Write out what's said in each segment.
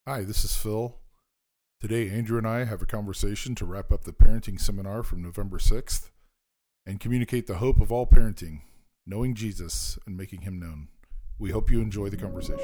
Hi, this is Phil. Today, Andrew and I have a conversation to wrap up the parenting seminar from November 6th and communicate the hope of all parenting, knowing Jesus and making him known. We hope you enjoy the conversation.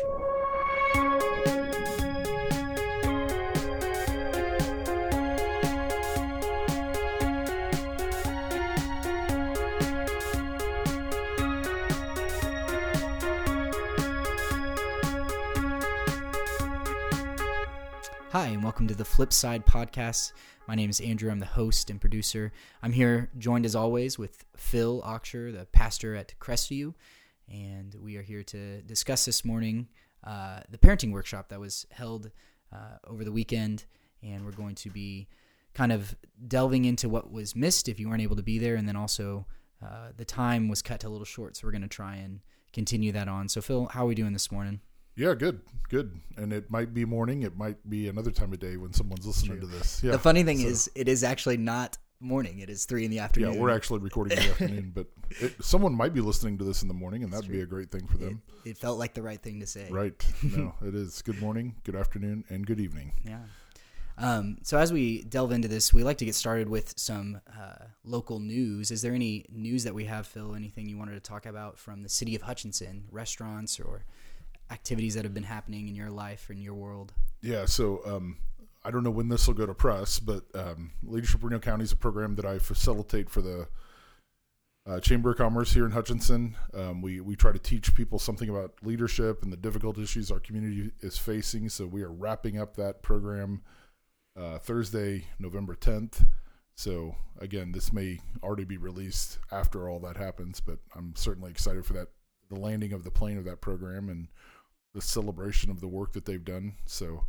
Hi, and welcome to the Flip Side Podcast. My name is Andrew. I'm the host and producer. I'm here joined as always with Phil Oxher, the pastor at Crestview, and we are here to discuss this morning the parenting workshop that was held over the weekend, and we're going to be kind of delving into what was missed if you weren't able to be there, and then also the time was cut a little short, so we're going to try and continue that on. So Phil, how are we doing this morning? Yeah, good. And it might be morning. It might be another time of day when someone's listening to this. Yeah. The funny thing is, it is actually not morning. It is 3 PM. Yeah, we're actually recording in the afternoon, but someone might be listening to this in the morning, and that'd be a great thing for them. It felt like the right thing to say. Right. No, it is. Good morning, good afternoon, and good evening. Yeah. So as we delve into this, we like to get started with some local news. Is there any news that we have, Phil? Anything you wanted to talk about from the city of Hutchinson, restaurants or activities that have been happening in your life or in your world? Yeah, so I don't know when this will go to press, but Leadership Reno County is a program that I facilitate for the Chamber of Commerce here in Hutchinson. We try to teach people something about leadership and the difficult issues our community is facing. So we are wrapping up that program Thursday, November 10th. So again, this may already be released after all that happens, but I'm certainly excited for that, the landing of the plane of that program and the celebration of the work that they've done. So,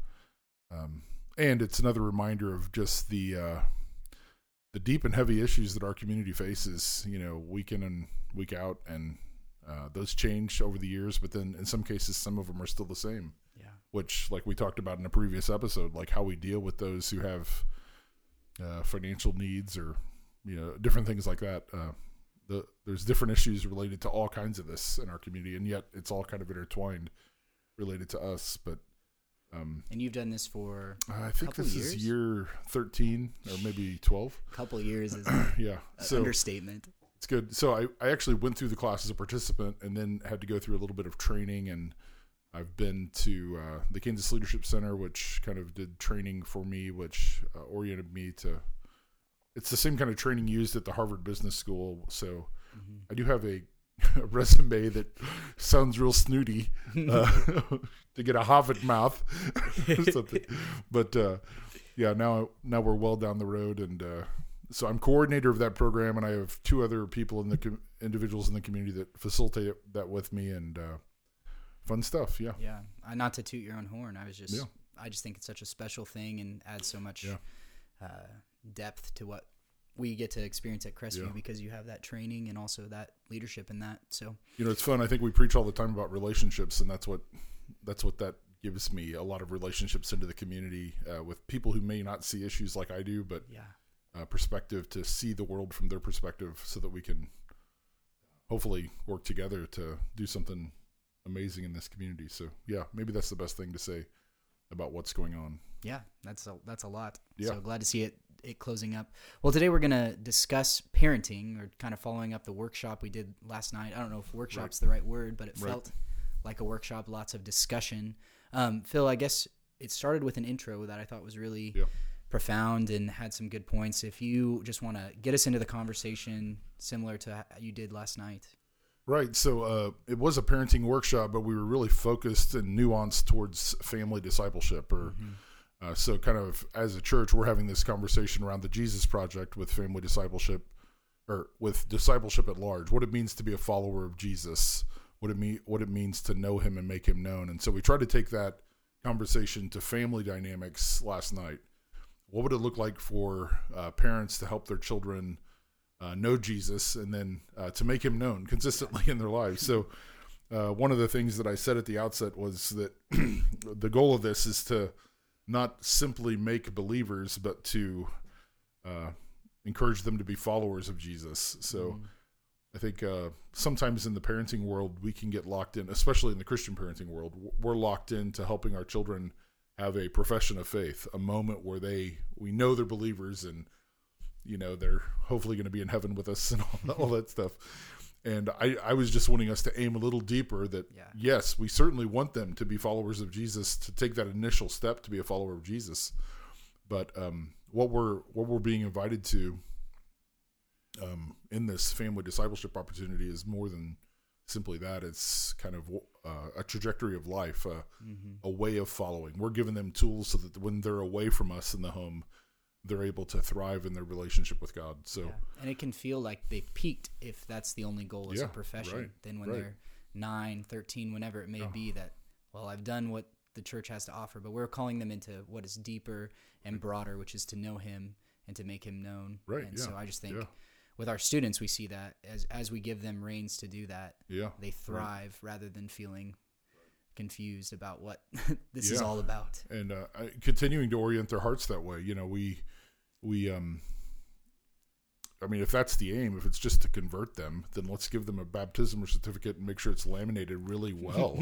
and it's another reminder of just the deep and heavy issues that our community faces, week in and week out. And those change over the years, but then in some cases, some of them are still the same. Yeah. Which, like we talked about in a previous episode, like how we deal with those who have financial needs or, different things like that. There's different issues related to all kinds of this in our community, and yet it's all kind of intertwined related to us. But and you've done this for I think this is year 13 or maybe 12. A couple of years is yeah, so understatement. It's good. So I actually went through the class as a participant and then had to go through a little bit of training, and I've been to the Kansas Leadership Center, which kind of did training for me, which oriented me to. It's the same kind of training used at the Harvard Business School. So I do have a resume that sounds real snooty to get a Hobbit mouth or something. But yeah, now we're well down the road. And so I'm coordinator of that program, and I have 2 other people individuals in the community that facilitate that with me, and fun stuff. Yeah. Yeah. Not to toot your own horn. I just think it's such a special thing and adds so much depth to what we get to experience at Crestview because you have that training and also that leadership in that. So it's fun. I think we preach all the time about relationships, and that's what that gives me, a lot of relationships into the community with people who may not see issues like I do, but perspective to see the world from their perspective, so that we can hopefully work together to do something amazing in this community. So yeah, maybe that's the best thing to say about what's going on. Yeah, that's a lot. Yeah. So glad to see it closing up. Well, today we're going to discuss parenting, or kind of following up the workshop we did last night. I don't know if workshop's the right word, but it felt like a workshop, lots of discussion. Phil, I guess it started with an intro that I thought was really profound and had some good points. If you just want to get us into the conversation similar to how you did last night. Right. So it was a parenting workshop, but we were really focused and nuanced towards family discipleship, or so kind of as a church, we're having this conversation around the Jesus Project with family discipleship, or with discipleship at large, what it means to be a follower of Jesus, what it means to know him and make him known. And so we tried to take that conversation to family dynamics last night. What would it look like for parents to help their children know Jesus, and then to make him known consistently in their lives? So one of the things that I said at the outset was that the goal of this is to not simply make believers, but to encourage them to be followers of Jesus. So I think sometimes in the parenting world, we can get locked in, especially in the Christian parenting world. We're locked into helping our children have a profession of faith, a moment where we know they're believers, and they're hopefully going to be in heaven with us and all that stuff. And I was just wanting us to aim a little deeper that, yes, we certainly want them to be followers of Jesus, to take that initial step to be a follower of Jesus. But what we're being invited to in this family discipleship opportunity is more than simply that. It's kind of a trajectory of life, a way of following. We're giving them tools so that when they're away from us in the home, they're able to thrive in their relationship with God. So, and it can feel like they've peaked if that's the only goal as a profession. Right, then when they're 9, 13, whenever it may be, that, well, I've done what the church has to offer, but we're calling them into what is deeper and broader, which is to know Him and to make Him known. Right. And so I just think with our students, we see that as we give them reins to do that, they thrive rather than feeling confused about what this is all about. And continuing to orient their hearts that way. I mean, if that's the aim, if it's just to convert them, then let's give them a baptism certificate and make sure it's laminated really well,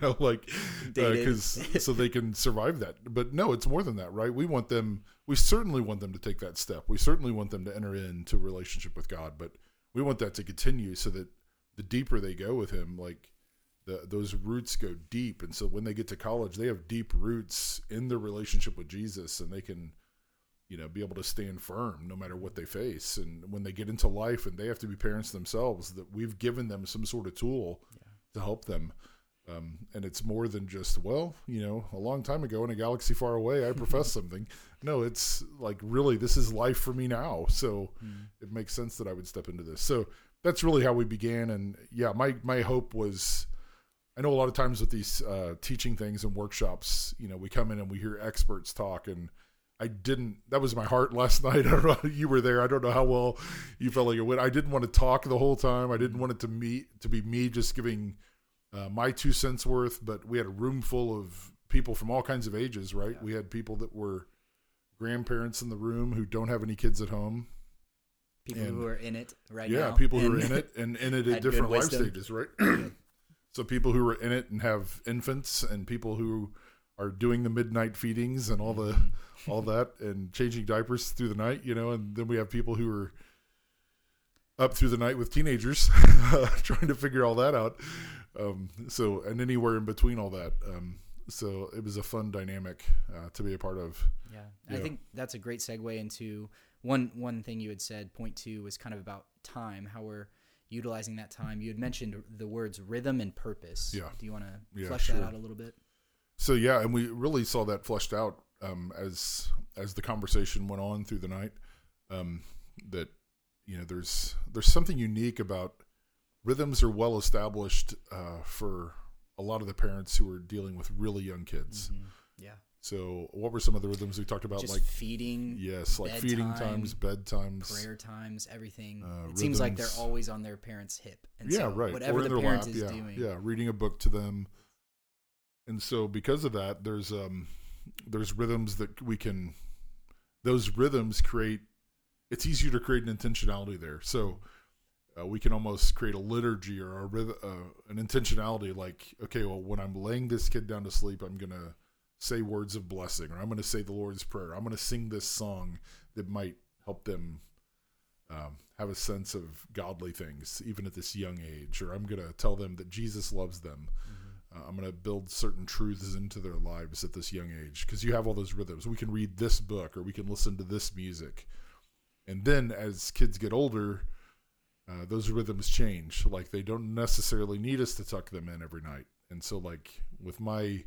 so they can survive that. But no, it's more than that, right? We certainly want them to take that step. We certainly want them to enter into a relationship with God, but we want that to continue so that the deeper they go with Him, like those roots go deep. And so when they get to college, they have deep roots in their relationship with Jesus, and they can be able to stand firm no matter what they face. And when they get into life and they have to be parents themselves, that we've given them some sort of tool to help them. And it's more than just, a long time ago in a galaxy far away, I professed something. No, it's like, really, this is life for me now. So it makes sense that I would step into this. So that's really how we began. And my hope was, I know a lot of times with these teaching things and workshops, we come in and we hear experts talk, and that was my heart last night. I don't know, you were there. I don't know how well you felt like it went. I didn't want to talk the whole time. I didn't want it to be me just giving my 2 cents worth, but we had a room full of people from all kinds of ages, right? Yeah. We had people that were grandparents in the room who don't have any kids at home. People who are in it right now. Yeah, people who are in it and in it at different life stages, right? So people who are in it and have infants, and people who are doing the midnight feedings and all that, and changing diapers through the night, and then we have people who are up through the night with teenagers trying to figure all that out. And anywhere in between all that. So it was a fun dynamic to be a part of. Yeah. I think that's a great segue into one thing you had said, point 2, was kind of about time, how we're utilizing that time. You had mentioned the words rhythm and purpose. Yeah. Do you want to flesh that out a little bit? So, and we really saw that fleshed out as the conversation went on through the night, that, there's something unique about rhythms are well established for a lot of the parents who are dealing with really young kids. Mm-hmm. Yeah. So what were some of the rhythms we talked about? Just like feeding. Yes, like feeding times, bedtimes, prayer times, everything. It rhythms. Seems like they're always on their parent's hip. And so right. Whatever the parent is doing. Yeah, reading a book to them. And so because of that, there's rhythms that those rhythms create, it's easier to create an intentionality there. So we can almost create a liturgy or an intentionality, like, okay, well, when I'm laying this kid down to sleep, I'm going to say words of blessing, or I'm going to say the Lord's Prayer. I'm going to sing this song that might help them have a sense of godly things, even at this young age. Or I'm going to tell them that Jesus loves them. I'm going to build certain truths into their lives at this young age, because you have all those rhythms. We can read this book, or we can listen to this music. And then as kids get older, those rhythms change. Like, they don't necessarily need us to tuck them in every night. And so, like, with my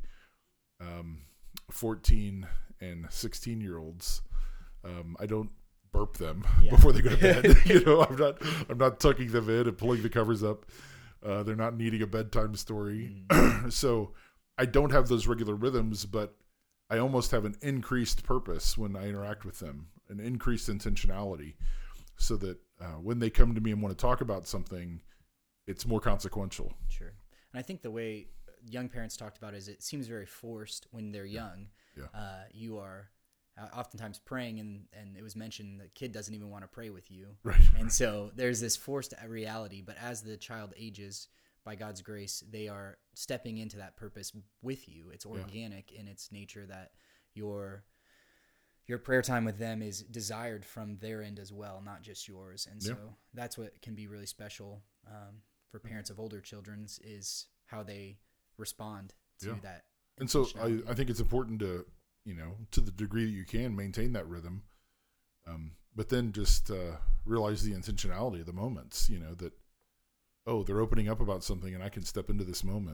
14 and 16-year-olds, I don't burp them before they go to bed. I'm not tucking them in and pulling the covers up. They're not needing a bedtime story. So I don't have those regular rhythms, but I almost have an increased purpose when I interact with them, an increased intentionality, so that when they come to me and want to talk about something, it's more consequential. Sure. And I think the way young parents talked about it is it seems very forced when they're young. Yeah. You are oftentimes praying, and it was mentioned the kid doesn't even want to pray with you. Right. And so there's this forced reality, but as the child ages, by God's grace, they are stepping into that purpose with you. It's organic in its nature that your prayer time with them is desired from their end as well, not just yours. And so that's what can be really special for parents of older children is how they respond to that. And so I think it's important to, to the degree that you can, maintain that rhythm, but then just realize the intentionality of the moments, that, oh, they're opening up about something and I can step into this moment.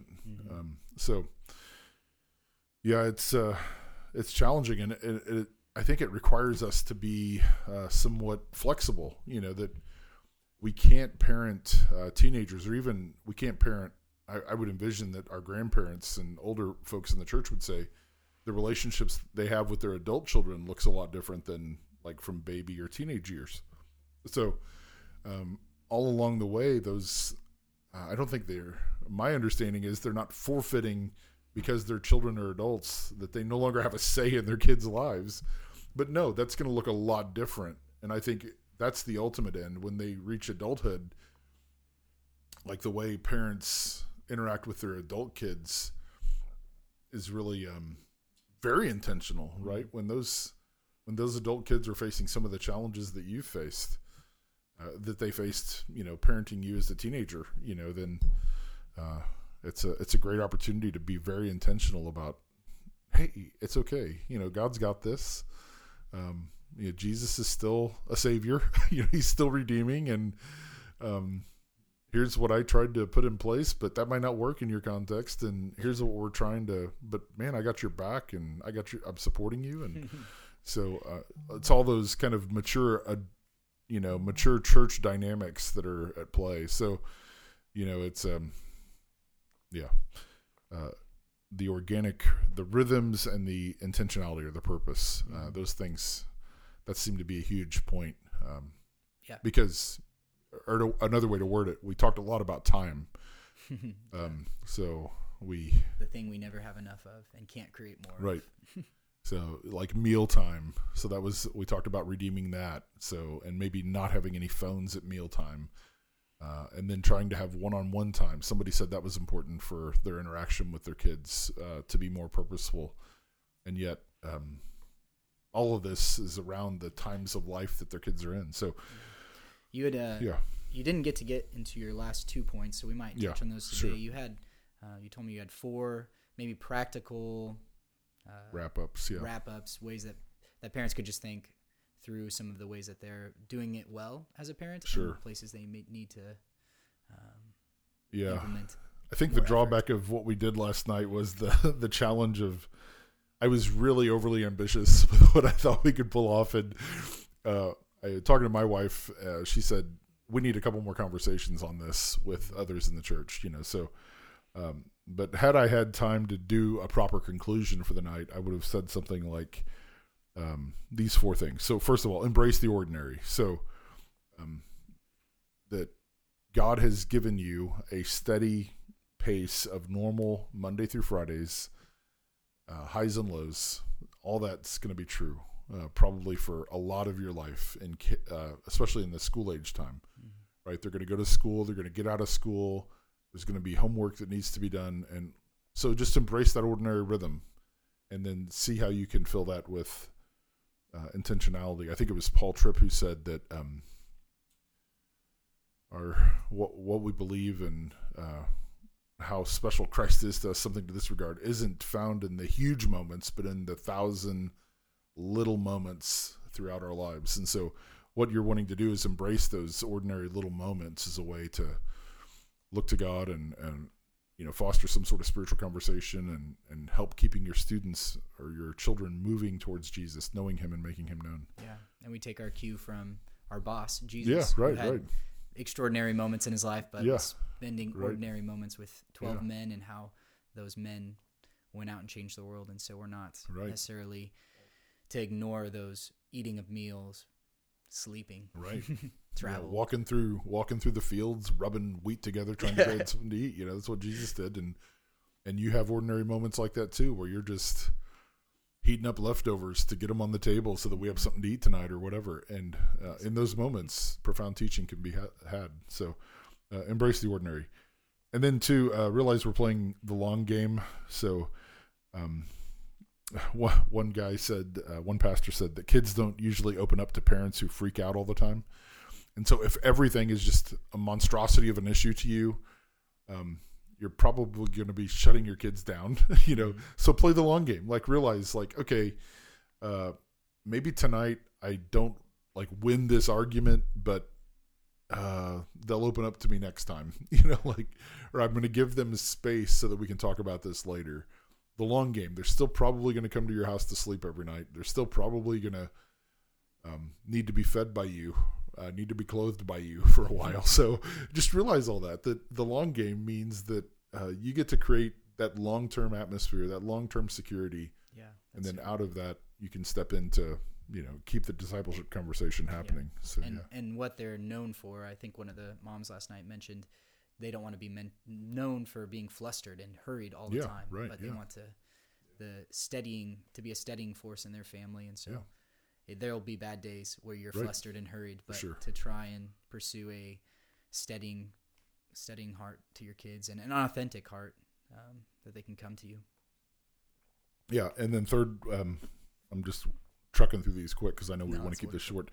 It's challenging, and I think it requires us to be somewhat flexible, that we can't parent teenagers, or even we can't parent. I would envision that our grandparents and older folks in the church would say the relationships they have with their adult children looks a lot different than like from baby or teenage years. So all along the way, those, I don't think my understanding is they're not forfeiting because their children are adults, that they no longer have a say in their kids' lives. But no, that's going to look a lot different. And I think that's the ultimate end when they reach adulthood. Like the way parents interact with their adult kids is really very intentional, right? When those adult kids are facing some of the challenges that you faced, that they faced, parenting you as a teenager, then it's a great opportunity to be very intentional about, hey, it's okay. God's got this. Jesus is still a savior. He's still redeeming, and here's what I tried to put in place, but that might not work in your context. And here's what we're trying to. But man, I got your back, and I'm supporting you, and so it's all those kind of mature church dynamics that are at play. So, it's the rhythms and the intentionality or the purpose, those things, that seem to be a huge point. Because, or another way to word it, we talked a lot about time. So the thing we never have enough of and can't create more. Right. So like mealtime. So we talked about redeeming that. So, and maybe not having any phones at mealtime. And then trying to have one-on-one time. Somebody said that was important for their interaction with their kids, to be more purposeful. And yet, all of this is around the times of life that their kids are in. So you had, you didn't get into your last 2 points, so we might touch on those today. Sure. You had, you told me you had 4 maybe practical wrap-ups, ways that parents could just think through some of the ways that they're doing it well as a parent, and places they may need to implement. I think the drawback of what we did last night was the challenge of, I was really overly ambitious with what I thought we could pull off, and talking to my wife, she said we need a couple more conversations on this with others in the church, so but had I had time to do a proper conclusion for the night, I would have said something like these 4 things. So first of all, embrace the ordinary. So that God has given you a steady pace of normal Monday through Fridays, highs and lows. All that's going to be true probably for a lot of your life, and especially in the school age time, right? They're going to go to school. They're going to get out of school. There's going to be homework that needs to be done. And so just embrace that ordinary rhythm, and then see how you can fill that with intentionality. I think it was Paul Tripp who said that what we believe and how special Christ is to us, something to this regard, isn't found in the huge moments, but in the 1,000 little moments throughout our lives. And so what you're wanting to do is embrace those ordinary little moments as a way to look to God and foster some sort of spiritual conversation and help keeping your students or your children moving towards Jesus, knowing him and making him known. Yeah. And we take our cue from our boss, Jesus. Yeah, right. Extraordinary moments in his life, but spending ordinary moments with 12 men, and how those men went out and changed the world. And so we're not necessarily to ignore those eating of meals, sleeping, travel, walking through the fields, rubbing wheat together, trying to get something to eat. That's what Jesus did. And you have ordinary moments like that too, where you're just heating up leftovers to get them on the table so that we have something to eat tonight or whatever. And in those moments, profound teaching can be had. So embrace the ordinary. And then to realize we're playing the long game. So one guy said, one pastor said that kids don't usually open up to parents who freak out all the time. And so if everything is just a monstrosity of an issue to you, you're probably going to be shutting your kids down, So play the long game. Like realize like, okay, maybe tonight I don't like win this argument, but they'll open up to me next time, or I'm going to give them space so that we can talk about this later. The long game. They're still probably going to come to your house to sleep every night. They're still probably going to need to be fed by you, need to be clothed by you for a while. So just realize all that the long game means that you get to create that long-term atmosphere, that long-term security. Yeah. And then out of that, you can step into, keep the discipleship conversation happening. Yeah. So, and what they're known for, I think one of the moms last night mentioned, they don't want to be known for being flustered and hurried all the time, right, but they want to be a steadying force in their family. And so there'll be bad days where you're flustered and hurried, but to try and pursue a steadying heart to your kids and an authentic heart that they can come to you. Yeah. And then third, I'm just trucking through these quick because I know we want to keep this short.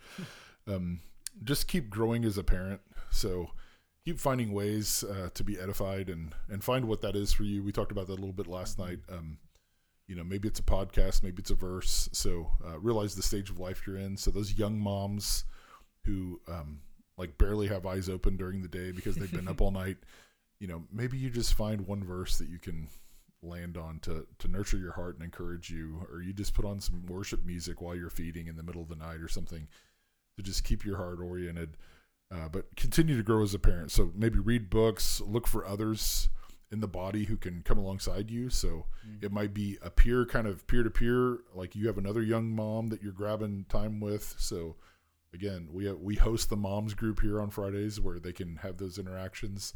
Just keep growing as a parent. So keep finding ways to be edified and find what that is for you. We talked about that a little bit last night. Maybe it's a podcast, maybe it's a verse. So realize the stage of life you're in. So those young moms who barely have eyes open during the day because they've been up all night, maybe you just find one verse that you can land on to nurture your heart and encourage you, or you just put on some worship music while you're feeding in the middle of the night or something to just keep your heart oriented. But continue to grow as a parent. So maybe read books, look for others in the body who can come alongside you. So it might be a peer, kind of peer-to-peer, like you have another young mom that you're grabbing time with. So again, we host the moms group here on Fridays where they can have those interactions.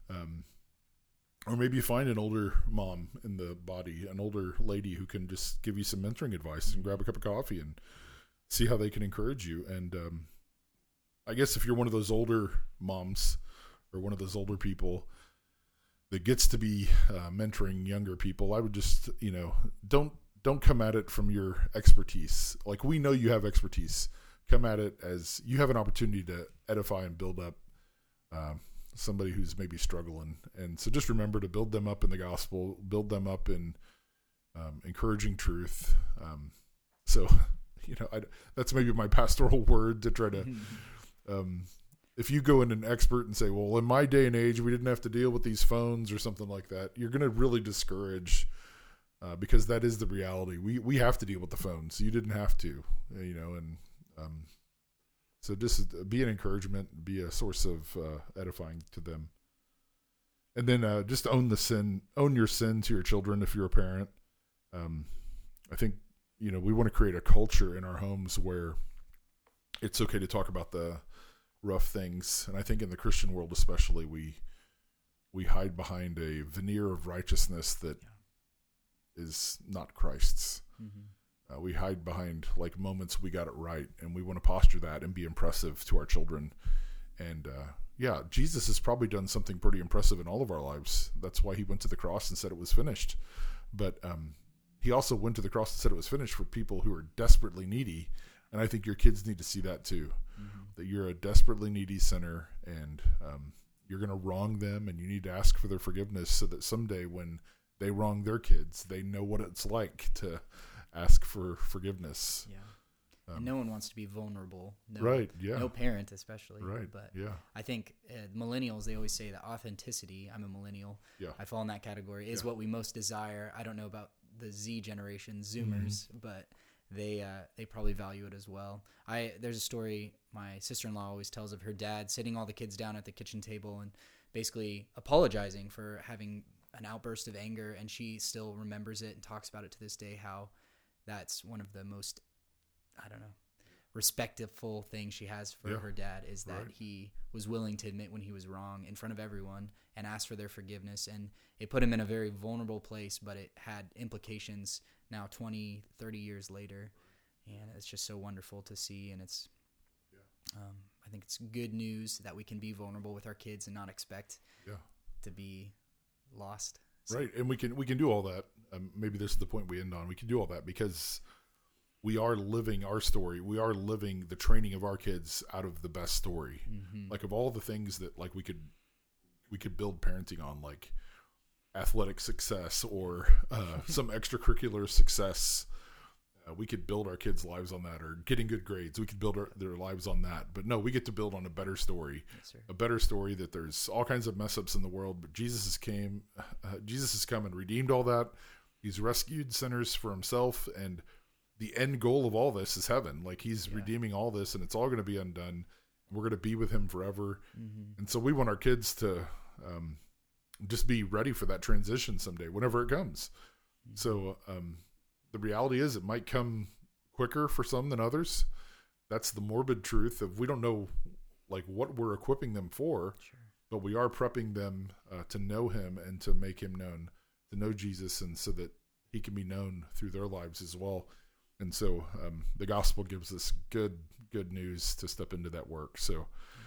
Or maybe you find an older mom in the body, an older lady who can just give you some mentoring advice and grab a cup of coffee and see how they can encourage you. And I guess if you're one of those older moms or one of those older people that gets to be mentoring younger people, I would just, don't come at it from your expertise. Like, we know you have expertise. Come at it as you have an opportunity to edify and build up somebody who's maybe struggling. And so just remember to build them up in the gospel, build them up in encouraging truth. That's maybe my pastoral word to try to, if you go in an expert and say, well, in my day and age, we didn't have to deal with these phones or something like that, you're going to really discourage, because that is the reality. We have to deal with the phones. You didn't have to, so just be an encouragement, be a source of edifying to them. And then just own your sin to your children if you're a parent. I think, we want to create a culture in our homes where it's okay to talk about the rough things. And I think in the Christian world especially, we hide behind a veneer of righteousness that is not Christ's. We hide behind moments we got it right, and we want to posture that and be impressive to our children. And Jesus has probably done something pretty impressive in all of our lives. That's why he went to the cross and said it was finished. But he also went to the cross and said it was finished for people who are desperately needy. And I think your kids need to see that too, that you're a desperately needy sinner, and you're going to wrong them, and you need to ask for their forgiveness so that someday when they wrong their kids, they know what it's like to ask for forgiveness. Yeah. And no one wants to be vulnerable. No parent especially. Right. But I think millennials, they always say that authenticity, I'm a millennial, I fall in that category, is what we most desire. I don't know about the Z generation, Zoomers, but they probably value it as well. There's a story my sister-in-law always tells of her dad sitting all the kids down at the kitchen table and basically apologizing for having an outburst of anger, and she still remembers it and talks about it to this day, how that's one of the most, respectful thing she has for her dad is that he was willing to admit when he was wrong in front of everyone and ask for their forgiveness. And it put him in a very vulnerable place, but it had implications now 20, 30 years later. And it's just so wonderful to see. And it's, I think it's good news that we can be vulnerable with our kids and not expect to be lost. So. Right. And we can do all that. Maybe this is the point we end on. We can do all that because we are living our story. We are living the training of our kids out of the best story. Mm-hmm. Like of all the things that like we could build parenting on, like athletic success or some extracurricular success. We could build our kids' lives on that, or getting good grades. We could build their lives on that. But no, we get to build on a better story. Yes, sir. A better story that there's all kinds of mess ups in the world, but Jesus has come and redeemed all that. He's rescued sinners for himself, and the end goal of all this is heaven. Like he's redeeming all this, and it's all going to be undone. We're going to be with him forever. Mm-hmm. And so we want our kids to just be ready for that transition someday, whenever it comes. Mm-hmm. So the reality is it might come quicker for some than others. That's the morbid truth of we don't know like what we're equipping them for, Sure. but we are prepping them to know him and to make him known, to know Jesus, and so that he can be known through their lives as well. And so the gospel gives us good news to step into that work. So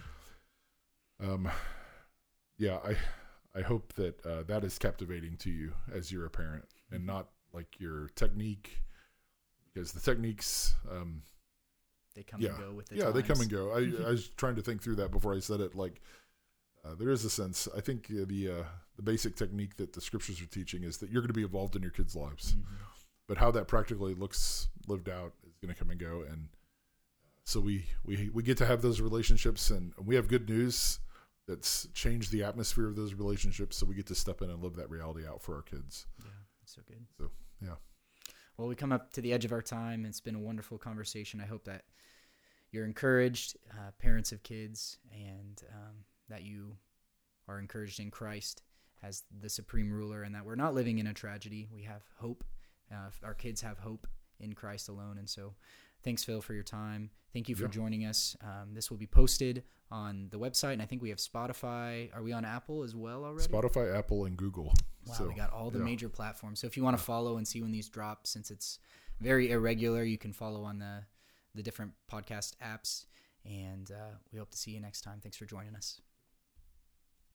I hope that that is captivating to you as you're a parent, and not like your technique, because the techniques they come and go with the they come times. and go. I was trying to think through that before I said it. Like there is a sense, I think the basic technique that the scriptures are teaching is that you're going to be involved in your kids' lives, but how that practically looks lived out is going to come and go. And so we get to have those relationships, and we have good news that's changed the atmosphere of those relationships. So we get to step in and live that reality out for our kids. Yeah, that's so good. So, yeah. Well, we come up to the edge of our time. It's been a wonderful conversation. I hope that you're encouraged, parents of kids, and that you are encouraged in Christ as the supreme ruler, and that we're not living in a tragedy. We have hope. Our kids have hope in Christ alone. And so thanks, Phil, for your time. Thank you for joining us. This will be posted on the website, and I think we have Spotify. Are we on Apple as well already? Spotify, Apple, and Google. Wow, so, we got all the major platforms. So if you want to follow and see when these drop, since it's very irregular, you can follow on the different podcast apps. And we hope to see you next time. Thanks for joining us.